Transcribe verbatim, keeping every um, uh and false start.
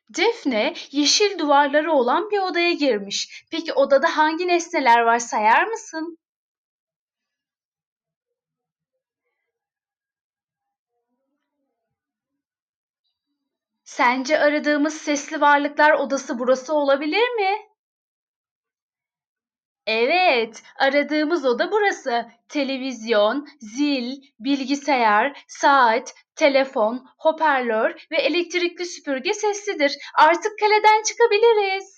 Defne, yeşil duvarları olan bir odaya girmiş. Peki odada hangi nesneler var sayar mısın? Sence aradığımız sesli varlıklar odası burası olabilir mi? Evet, aradığımız oda burası. Televizyon, zil, bilgisayar, saat, telefon, hoparlör ve elektrikli süpürge seslidir. Artık kaleden çıkabiliriz.